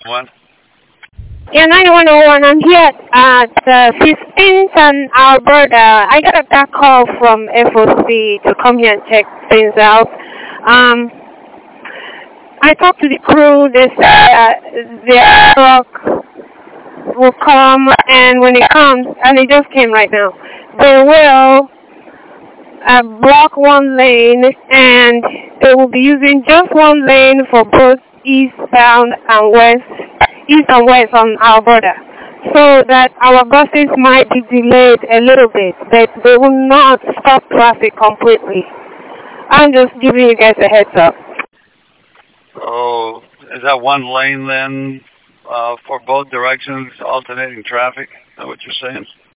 One. Yeah, 911. I'm here at 15th and Alberta. I got a back call from FOC to come here and check things out. Um, I talked to the crew. They said their truck will come, and when it comes, and it just came right now, they will block one lane, and they will be using just one lane for both eastbound and east and west on Alberta, so that our buses might be delayed a little bit, but they will not stop traffic completely. I'm just giving you guys a heads up. Oh, is that one lane then for both directions, alternating traffic? Is that what you're saying?